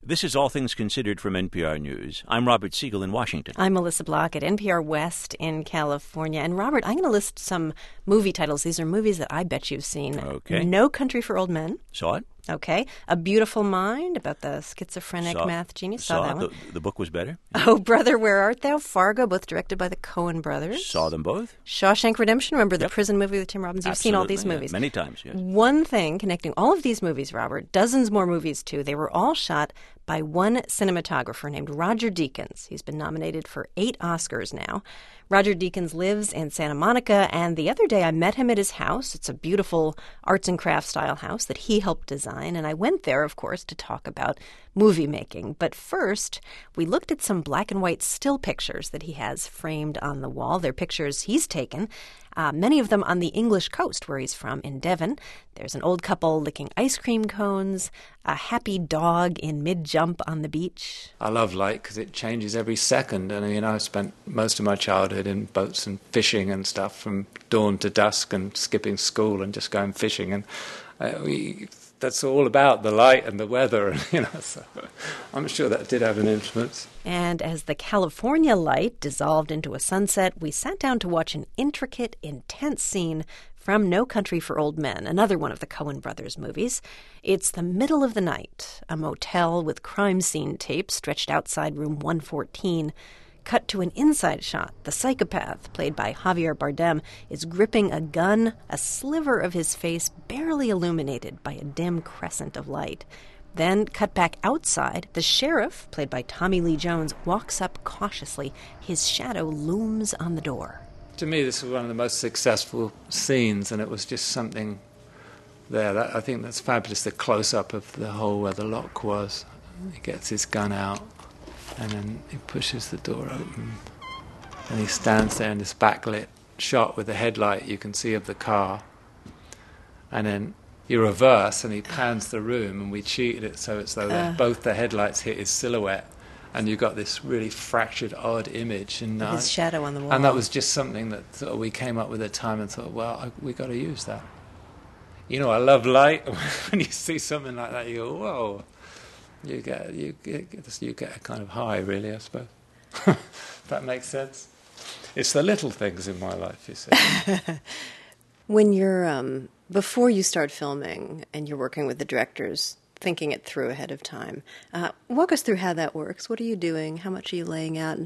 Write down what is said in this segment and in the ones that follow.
This is All Things Considered from NPR News. I'm Robert Siegel in Washington. I'm Melissa Block at NPR West in California. And Robert, I'm going to list some movie titles. These are movies that I bet you've seen. Okay. No Country for Old Men. Saw it. Okay. A Beautiful Mind, about the schizophrenic math genius. Saw that one. The book was better. Oh, Brother, Where Art Thou? Fargo, both directed by the Coen brothers. Saw them both. Shawshank Redemption, remember the prison movie with Tim Robbins? You've seen all these movies. Many times, yes. One thing connecting all of these movies, Robert, dozens more movies too, they were all shot by one cinematographer named Roger Deakins. He's been nominated for 8 Oscars now. Roger Deakins lives in Santa Monica, and the other day I met him at his house. It's a beautiful arts and crafts style house that he helped design, and I went there, of course, to talk about movie making. But first, we looked at some black and white still pictures that he has framed on the wall. They're pictures he's taken, many of them on the English coast where he's from in Devon. There's an old couple licking ice cream cones, a happy dog in mid-jump on the beach. I love light because it changes every second. And I've spent most of my childhood in boats and fishing and stuff from dawn to dusk and skipping school and just going fishing. And that's all about the light and the weather, so I'm sure that did have an influence. And as the California light dissolved into a sunset, we sat down to watch an intricate, intense scene from No Country for Old Men, another one of the Coen brothers movies. It's the middle of the night, a motel with crime scene tape stretched outside room 114. Cut to an inside shot. The psychopath, played by Javier Bardem, is gripping a gun, a sliver of his face barely illuminated by a dim crescent of light. Then, cut back outside, the sheriff, played by Tommy Lee Jones, walks up cautiously. His shadow looms on the door. To me, this was one of the most successful scenes, and it was just something there. I think that's fabulous, the close-up of the hole where the lock was. He gets his gun out. And then he pushes the door open, and he stands there in this backlit shot with the headlight you can see of the car. And then you reverse, and he pans the room, and we cheated it so it's though both the headlights hit his silhouette, and you got this really fractured, odd image. And his shadow on the wall. And that was just something that sort of we came up with at the time and thought, well, we got to use that. I love light. When you see something like that, you go, whoa. You get a kind of high, really, I suppose. If that makes sense. It's the little things in my life, you see. When you're before you start filming and you're working with the directors, thinking it through ahead of time, walk us through how that works. What are you doing? How much are you laying out?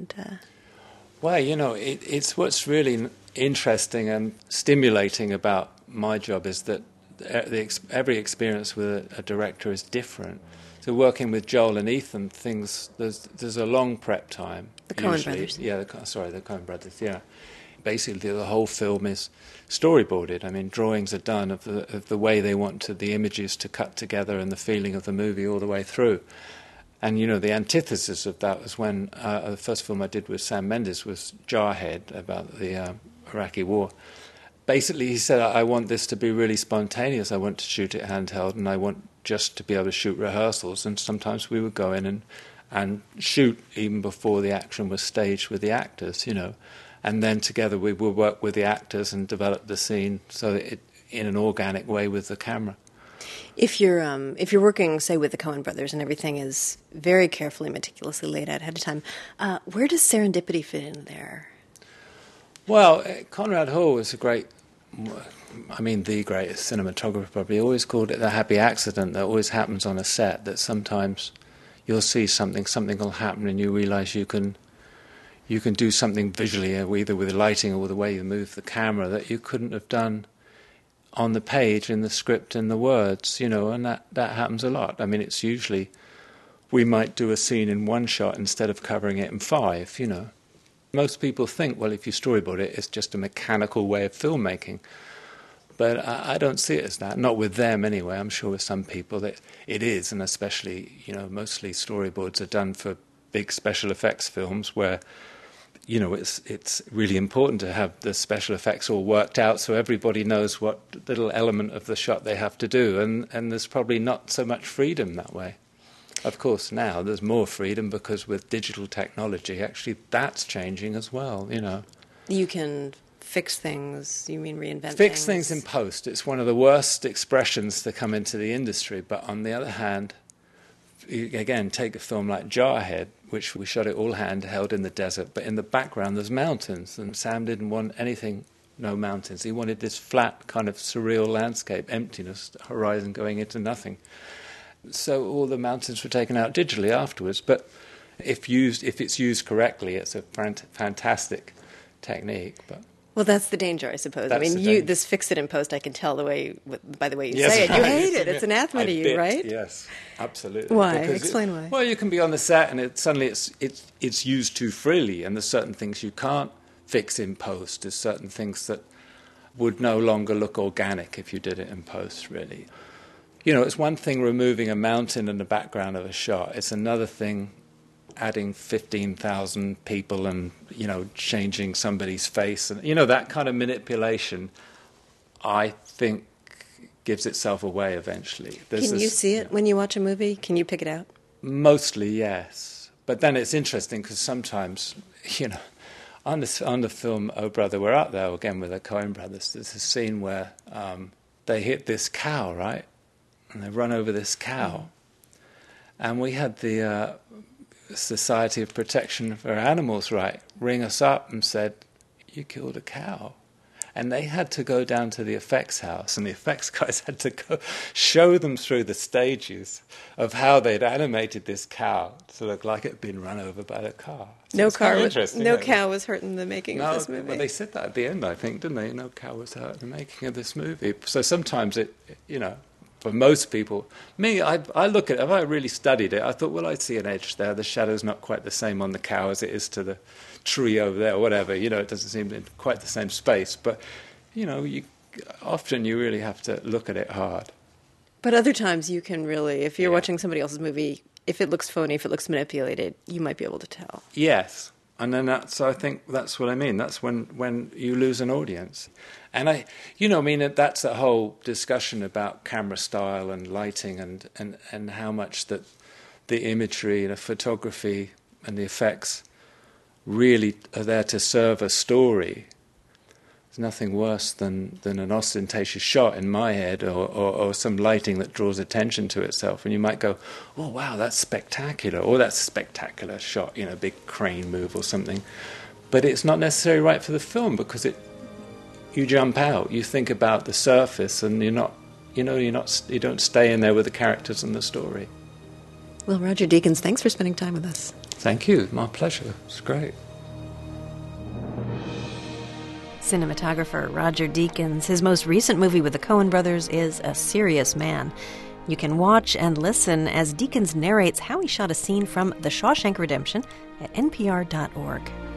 Well, it's what's really interesting and stimulating about my job is that every experience with a director is different. So working with Joel and Ethan, there's a long prep time. The Coen brothers. Yeah, the Coen brothers, yeah. Basically, the whole film is storyboarded. Drawings are done of the way they want the images to cut together and the feeling of the movie all the way through. And, the antithesis of that was when the first film I did with Sam Mendes was Jarhead, about the Iraqi war. Basically, he said, I want this to be really spontaneous. I want to shoot it handheld, and I want just to be able to shoot rehearsals. And sometimes we would go in and shoot even before the action was staged with the actors, And then together we would work with the actors and develop the scene in an organic way with the camera. If you're working, say, with the Coen brothers and everything is very carefully, meticulously laid out ahead of time, where does serendipity fit in there? Well, Conrad Hall was the greatest cinematographer probably. He always called it the happy accident that always happens on a set, that sometimes you'll see something will happen and you realize you can do something visually, either with the lighting or the way you move the camera, that you couldn't have done on the page, in the script, in the words, and that happens a lot. It's usually we might do a scene in one shot instead of covering it in 5, Most people think, well, if you storyboard it, it's just a mechanical way of filmmaking. But I don't see it as that, not with them anyway. I'm sure with some people that it is, and especially, mostly storyboards are done for big special effects films where, it's really important to have the special effects all worked out so everybody knows what little element of the shot they have to do, and there's probably not so much freedom that way. Of course, now there's more freedom because with digital technology, actually that's changing as well, You can fix things, you mean reinvent things? Fix things in post. It's one of the worst expressions to come into the industry, but on the other hand, again, take a film like Jarhead, which we shot it all handheld in the desert, but in the background there's mountains, and Sam didn't want anything, no mountains. He wanted this flat kind of surreal landscape, emptiness, horizon going into nothing. So all the mountains were taken out digitally afterwards, but if it's used correctly, it's a fantastic technique. But well, that's the danger, I suppose. I mean, this fix it in post, I can tell by the way you yes, say it. Right. You hate it. It's anathema to you, right? Yes, absolutely. Why? Explain why. Well, you can be on the set and suddenly it's used too freely, and there's certain things you can't fix in post. There's certain things that would no longer look organic if you did it in post, really. You know, it's one thing removing a mountain in the background of a shot. It's another thing adding 15,000 people and, you know, changing somebody's face. And, you know, that kind of manipulation, I think, gives itself away eventually. Can you see it when you watch a movie? Can you pick it out? Mostly, yes. But then it's interesting because sometimes, you know, on the film Oh Brother, We're Out There, again with the Coen brothers, there's a scene where they hit this cow, right? And they run over this cow. And we had the Society of Protection for Animals, right, ring us up and said, you killed a cow. And they had to go down to the effects house, and the effects guys had to go show them through the stages of how they'd animated this cow to look like it had been run over by the car. So no cow was hurt in the making of this movie. Well, they said that at the end, I think, didn't they? No cow was hurt in the making of this movie. So sometimes it, you know, for most people, I look at it, if I really studied it, I thought, well, I see an edge there. The shadow's not quite the same on the cow as it is to the tree over there or whatever. You know, it doesn't seem in quite the same space. But, you know, often you really have to look at it hard. But other times you can really, if you're watching somebody else's movie, if it looks phony, if it looks manipulated, you might be able to tell. Yes. And then I think that's what I mean. That's when you lose an audience. And that's a whole discussion about camera style and lighting and how much that the imagery and the photography and the effects really are there to serve a story. There's nothing worse than an ostentatious shot in my head or some lighting that draws attention to itself. And you might go, oh, wow, that's spectacular. Or that's a spectacular shot, you know, big crane move or something. But it's not necessarily right for the film because you jump out. You think about the surface and you don't stay in there with the characters and the story. Well, Roger Deakins, thanks for spending time with us. Thank you. My pleasure. It's great. Cinematographer Roger Deakins. His most recent movie with the Coen brothers is A Serious Man. You can watch and listen as Deakins narrates how he shot a scene from The Shawshank Redemption at npr.org.